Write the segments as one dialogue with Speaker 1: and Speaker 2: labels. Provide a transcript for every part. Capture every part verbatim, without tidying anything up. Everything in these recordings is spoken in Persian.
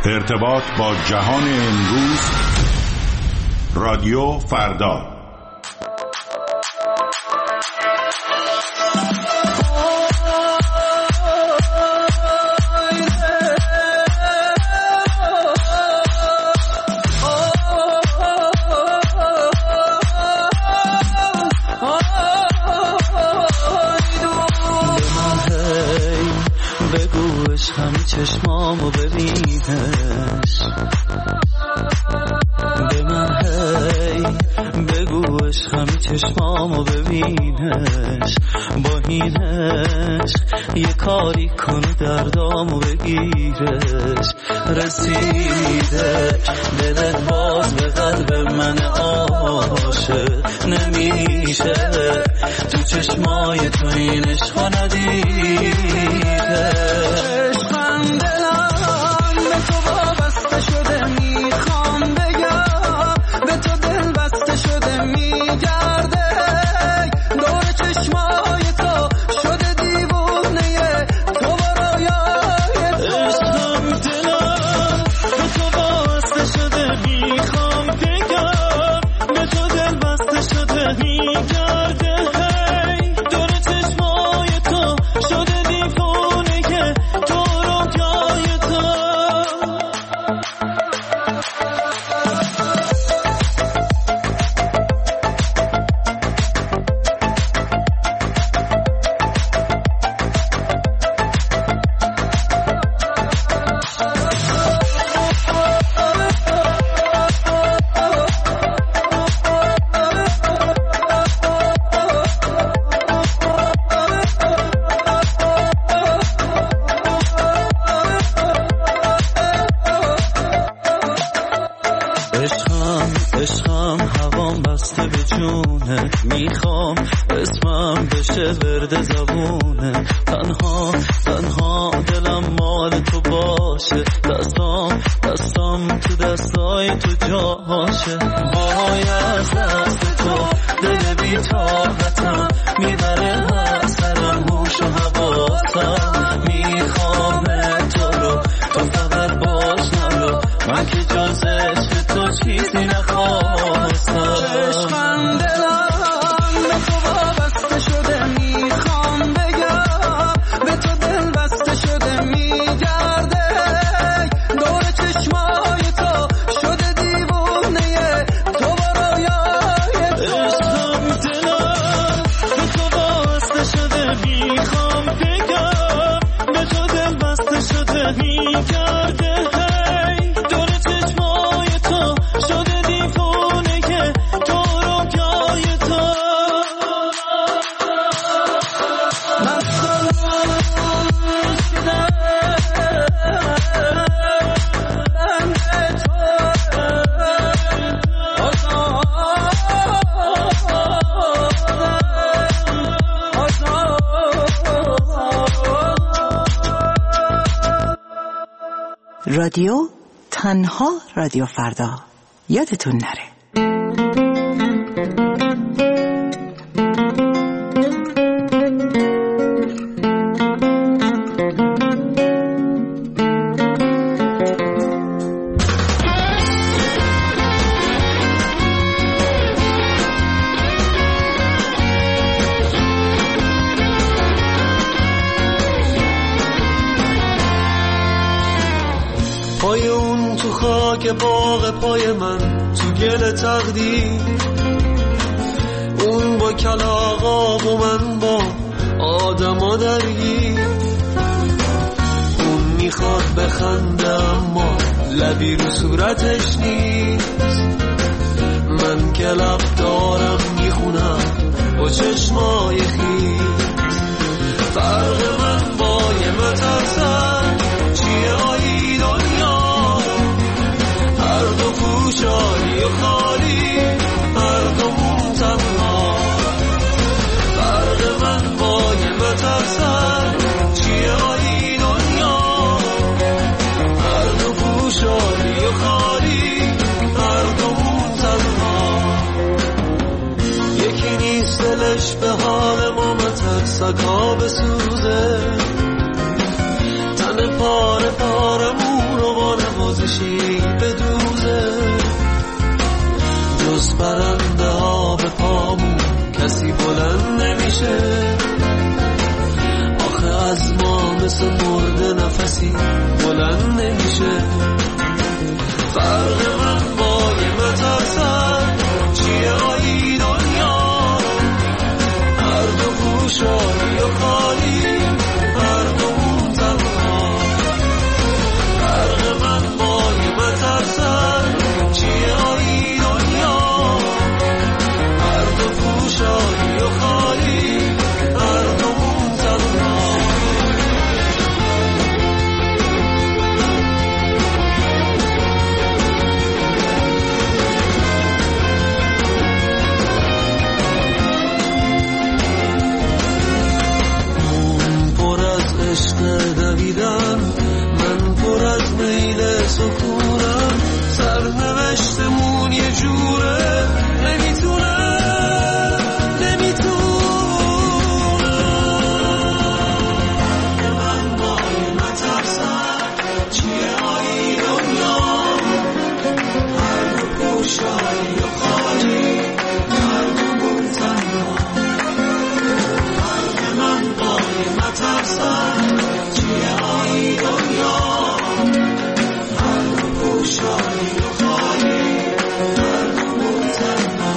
Speaker 1: ارتباط با جهان امروز، رادیو فردا.
Speaker 2: همه چشمامو ببینش، به من هی بگوش همه چشمامو ببینش، با اینش یه کاری کنه دردامو بگیرش. رسیده دلت باز به قلب من عاشق نمیشه، تو چشمای تو این عشقا ندیده. عشقم هوام بسته به جونه، میخوام اسمم بشه ورد زبونه. تنها تنها دلم مال تو باشه، دستام دستام تو دستای تو جاشه. وای از دست تو دل بی طاقتم میبره هر سرم هوش و حواسم. میخوام تو رو تو فقط باش نرو، من که جز عشق تو چیزی نخواستم.
Speaker 3: عشقم دلم به تو وابسته شده، میخوام بگم به تو دل بسته شده، میگرده دور چشمای تو شده دیوونه تو برایای تو.
Speaker 2: عشقم دلم به تو وابسته شده، میخوام بگم به تو دل بسته شده، میگرده دور چشمای تو شده دیوونه که تو رو جای تو.
Speaker 4: رادیو تنها رادیو فردا، یادتون نره.
Speaker 5: پای اون تو خاک باغ پای من تو گل تقدیر، اون با کلاغا و من با آدما درگیر. اون میخواد بخنده اما لبی رو صورتش نیست، من که لب دارم میخونم با چشمای خیز. فرق من با یه مترسن چیه آیی دنیا، هر دو پوشانی و خالی، هر دو مون تنها. فرق من با یه مترسن چیه آیی دنیا، هر دو پوشانی و خالی، هر دو مون تنها. یکی نیست دلش به حال ما مترسکا بسوزه، تن پاره پاره مون رو با نماز سکونم سرنوشتمون یه جوره نمیتونه نمیتونه من باید نترسم چیه هایی دنیا هر دو گوشایی و خالی هر دو بود تنها هر من باید نترسم چیه هایی دنیا هر دو گوشایی و خالی هر دو بود تنها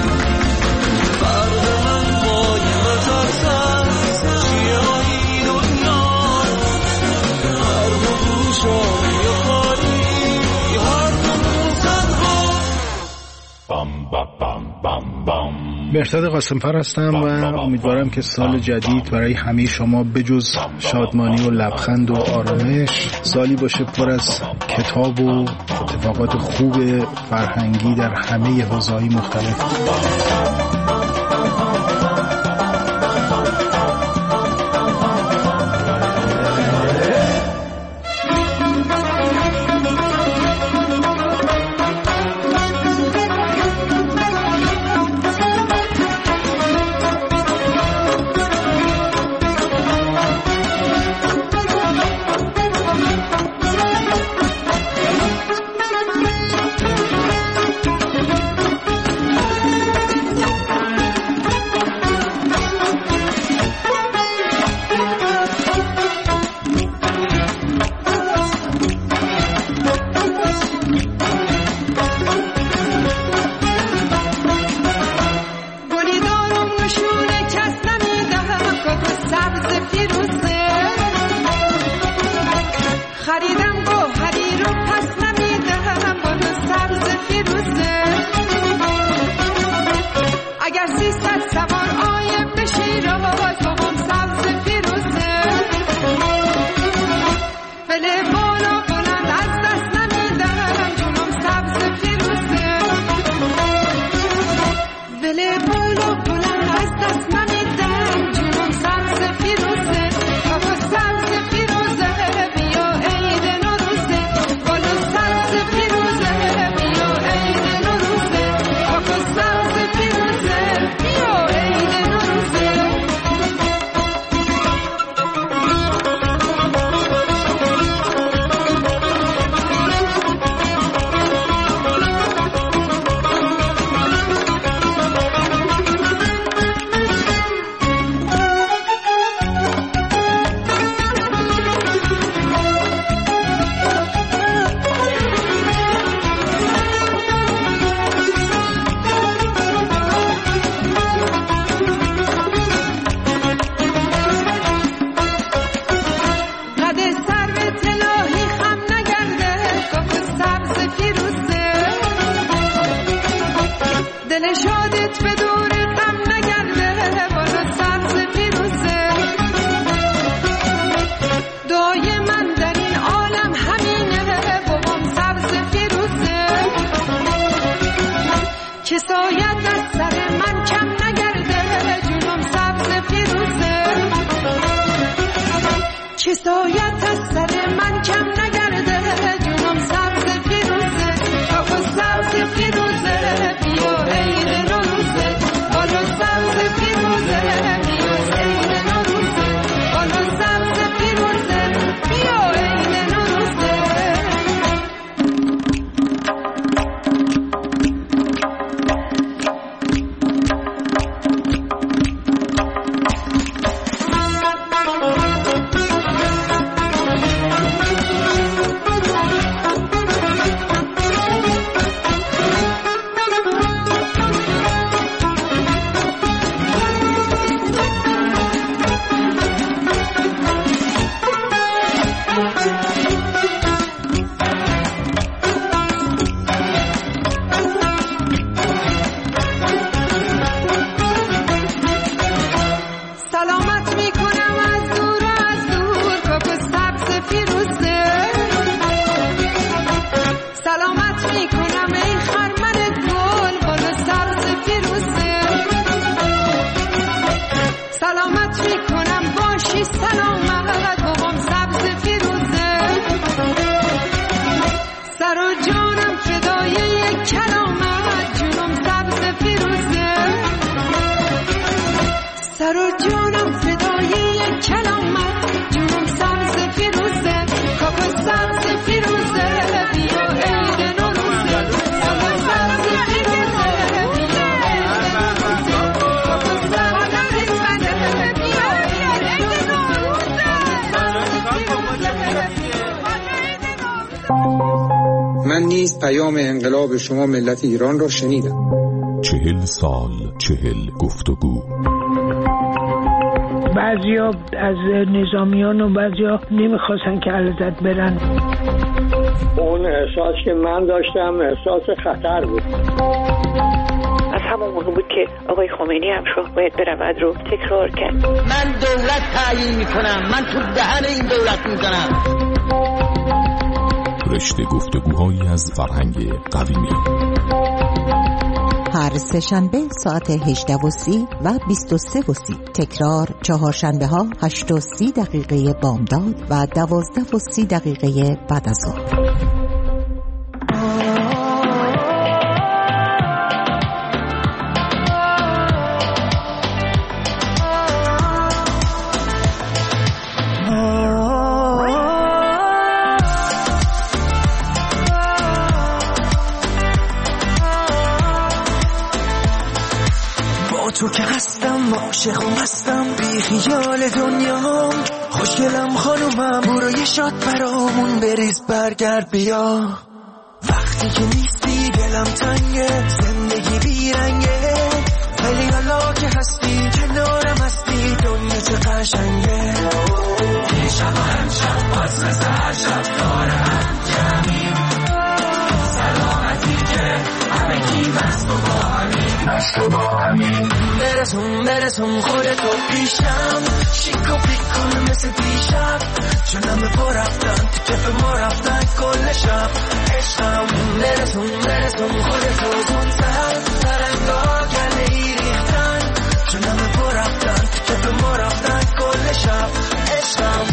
Speaker 5: فرد من باید نترسم چیه هایی دنیا هر دو گوشایی و خالی هر دو بود تنها.
Speaker 1: بام بام بام بام بام.
Speaker 6: مهرداد قاسمفر هستم و امیدوارم که سال جدید برای همه شما بجز شادمانی و لبخند و آرامش سالی باشه پر از کتاب و اتفاقات خوب فرهنگی در همه حوزه‌های مختلف.
Speaker 7: من نیز پیام انقلاب شما ملت ایران را شنیدم.
Speaker 1: چهل سال چهل گفتگو.
Speaker 8: بعضیا از نظامیان و بعضیا نمیخواستن که علیزاده برن.
Speaker 9: اون احساس که من داشتم احساس خطر بود.
Speaker 10: از همون موقع بود که آقای خمینی هم شد باید برود رو تکرار کرد.
Speaker 11: من دولت تعیین میکنم، من تو دهن این دولت میزنم.
Speaker 1: رشته گفتگوهایی از فرهنگ قدیمی.
Speaker 4: هر سه شنبه ساعت هجده و سی و بیست و سه و سی. تکرار چهارشنبه ها هشت و سی دقیقه بامداد و دوازده و سی دقیقه بعد از ظهر.
Speaker 5: تو که هستم عاشق و مستم بی خیال دنیام، خوشگلم خانومم برو یه شات برامون بریز برگرد بیا. وقتی که نیستی دلم تنگه، زندگی بیرنگه، ولی حالا که هستی کنارم هستی دنیا چه قشنگه. یه شب و هم شب باز مثل هر شب داره هم جمعیم، سلامتی که همه کی مست و با همین مست و با همین. برسون برسون خودتو پیشم، شیک و پیک کن مثل دیشب، چون همه پا رفتن تو کف ما رفتن کل شب عشقم. برسون برسون خودتو زودتر، ترنگا گله ای ریختن، چون همه پا رفتن تو کف ما رفتن کل شب عشقم.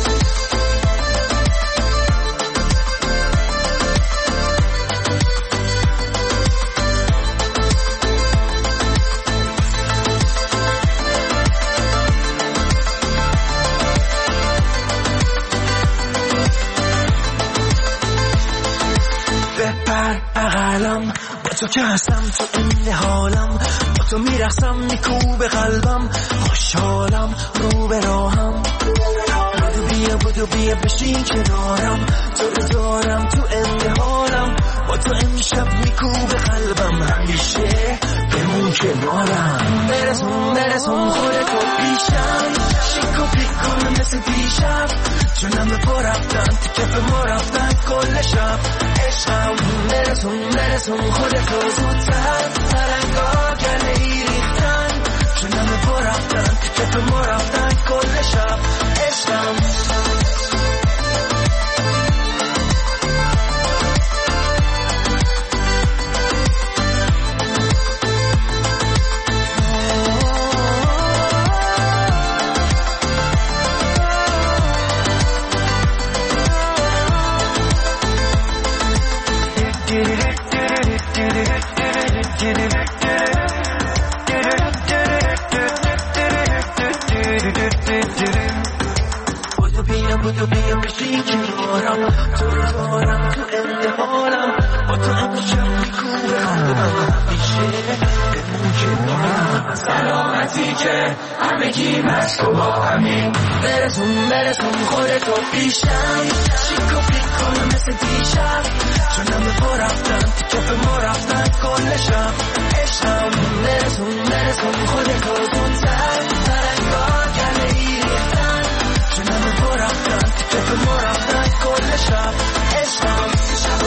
Speaker 5: با تو که هستم تو این حالم، با تو میرخصم میکوب قلبم، خوشحالم رو به راهم. بدو بیا بدو بیا بشین کنارم، تو رو دارم تو این حالم، با تو امشب میکوب قلبم، همیشه بمون کنارم. برسون برسون خودتو پیشم، شیک و پیک کن مثل دیشب، چون همه پا رفتن تو کف ما رفتن کل شب عشقم. برسون برسون خودتو زودتر، ترنگا گله ای ریختن، چون همه پا رفتن تو کف ما رفتن کل شب عشقم. بدو بیا بدو بیا بشین کنارم، تو رو دارم تو انتحالم، با تو امشب میکوبه قلبم، همیشه بمون کنارم. سلامتی که همگی مست و با همین. برسون برسون خودتو پیشم، شیک و پیک کن مثل دیشب، چون همه پا رفتن تو کف ما رفتن کل شب عشقم. برسون برسون خودتو زودتر، ترنگا گله ای ریختن، چون همه پا رفتن تو کف ما رفتن کل شب عشقم.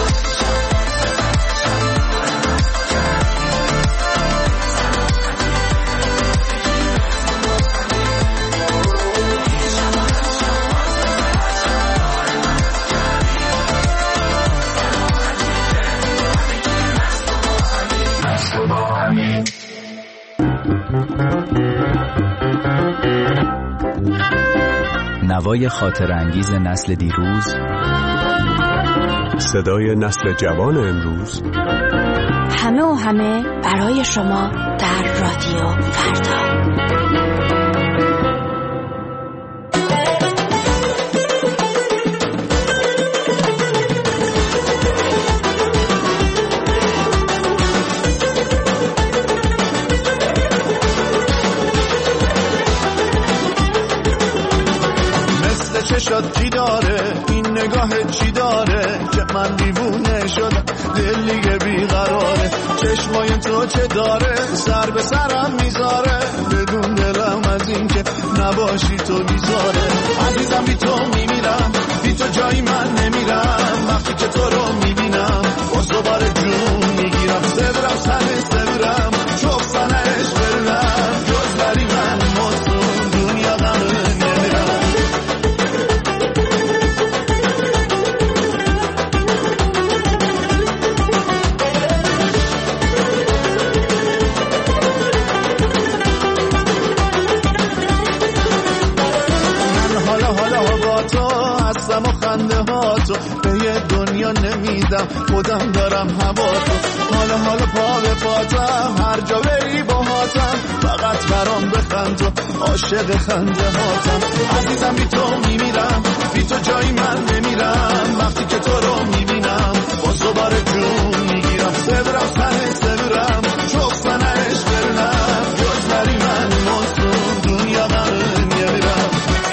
Speaker 12: نوای خاطر انگیز نسل دیروز،
Speaker 13: صدای نسل جوان امروز،
Speaker 14: همه و همه برای شما در رادیو فردا.
Speaker 5: چشات چی داره، این نگاه چی داره که
Speaker 15: من دیوونه شدم، دل دیگه بیقراره، چشمای تو چه داره سر به سرم میذاره، بدون دلم از این که نباشی تو بیزاره. عزیزم بی تو میمیرم، بی تو جایی من نمیرم، وقتی که تو رو میبینم باز دوباره جون میگیرم، سبرم سنه سبرم چوب سنش برم، جز بری من مستون دنیا غمه نمیرم. و خنده ها تو به یه دنیا نمیدم، خودم دارم هوا تو، حالا حالا پا به پاتم، هر جا بری با هاتم، فقط برام بخند تو، عاشق خنده هاتم. عزیزم بی تو میمیرم، بی تو جایی من نمیرم، وقتی که تو رو میبینم باز دوباره جون میگیرم، سبرم سنه سبرم چوب سنش برنم، جز بری من مستون دنیا غمه نمیرم.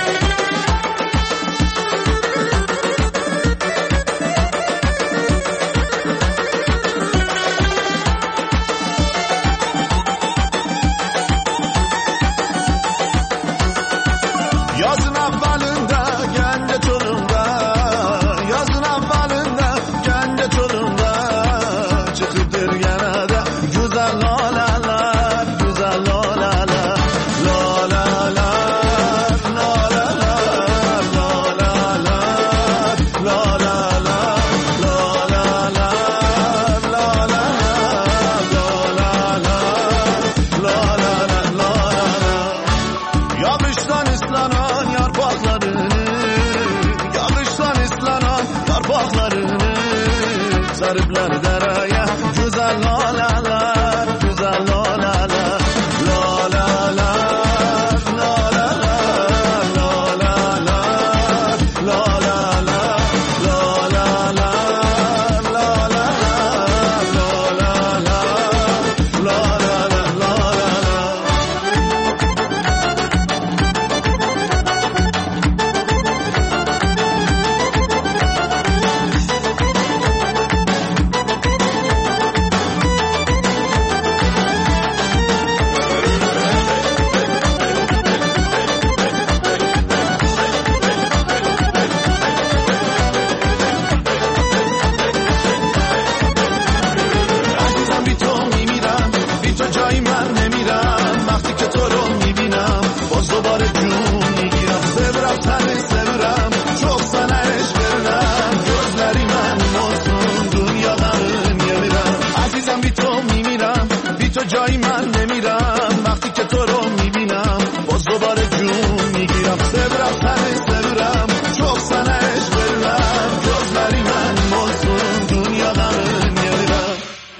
Speaker 15: جایی من نمیرم، وقتی که تو رو میبینم باز دوباره جون میگیرم، سبرم سنه سبرم چوب سنش برم، جز بری من مستون دنیا غمه نمیرم.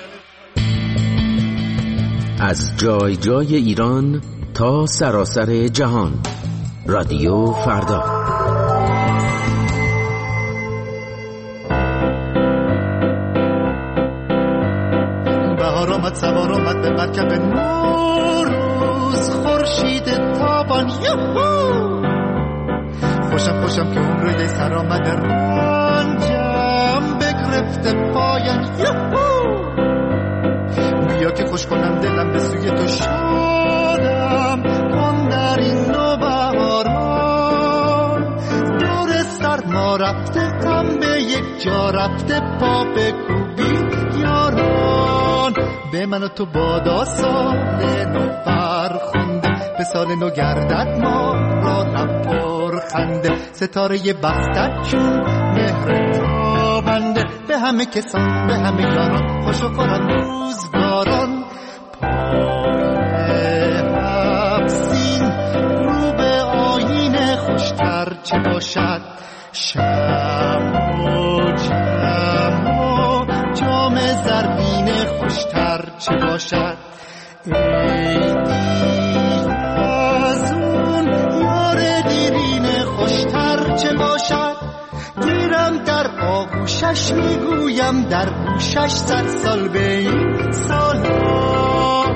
Speaker 16: از جای جای ایران تا سراسر جهان، رادیو فردا.
Speaker 15: سوار آمد به مرکب نوروز، خورشید تابان یهو، خوشم خوشم که عمره سر آمده، رنجم بگرفته پایان یهو، بیا که خوش کنم دلم به سوی تو شادم کن در این نوبهاران، دور سرما رفته غم به یک جا رفته، پا بکوبی یاران، به من و تو بادا سال نو فرخنده، به سال نو گردد ما را لب پر خنده، ستاره بختت چون مهر تابنده، به همه کسان به همه یاران خوش و خورم روزگاران، پای حبسین رو به آینه خوشتر چه باشد، شب و جمع و جام زرین خوشتر چه باشد، ای دیر از اون یار دیرین خوشتر چه باشد، دیرم در آغوشش میگویم در گوشش صد سال به این سالا.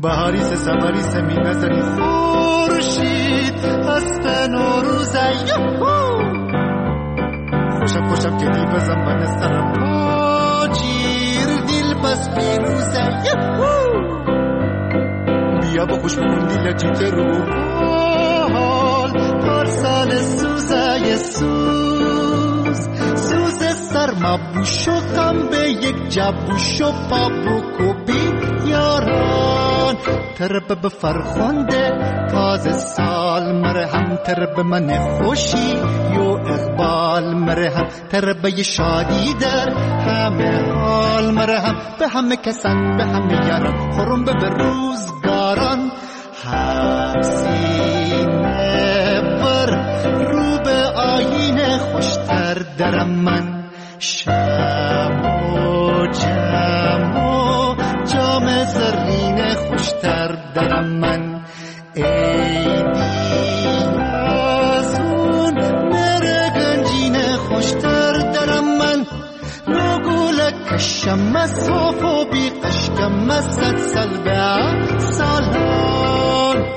Speaker 15: بهاری سه سفری سه می نظری خورشید هست نوروزه یهو خوشم خوشم که دی بزن بنسترم پاچیر دیل پس پیروزه یهو بیا با خوش بکن دیل جیت رو حال پارسال سوزه سوز سوز سرما بوشو غم به یک جبوشو پاپوکو بی یاران ترب به فرخنده تازه سال مرهم ترب من خوشی یو اقبال مرهم ترب ی شادی در همه حال مرهم به همه کسان به همه یاران خورم به روزگاران حسینه بر رو به آینه خوشتر درم من شب و جم و جام زرین خوشتر درم من ایدی از اون مره گنجین خوشتر درم من نگوله کشم از صوف و بی قشکم از صد سال به سالان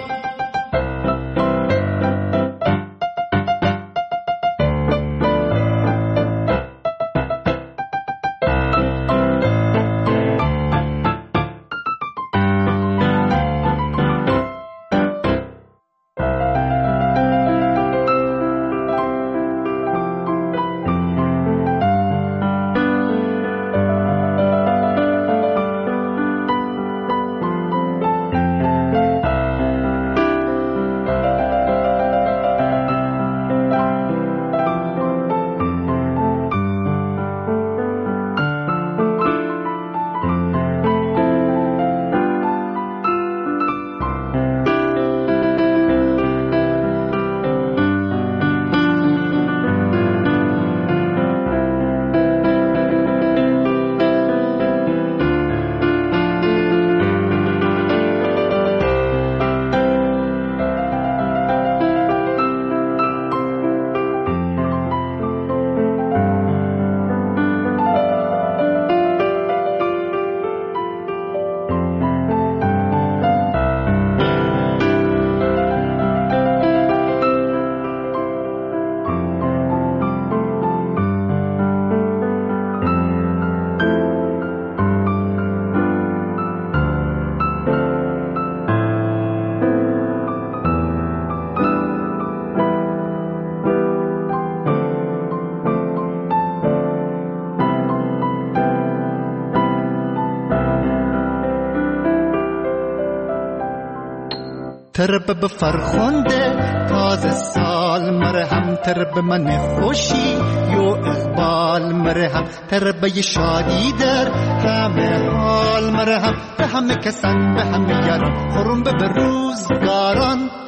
Speaker 15: ترب به فرخنده تازه سال مرهم ترب من خوشی یو اقبال مرهم ترب ی شادی در همه حال مرهم به همه کسان به همه یاران خورم به روزگاران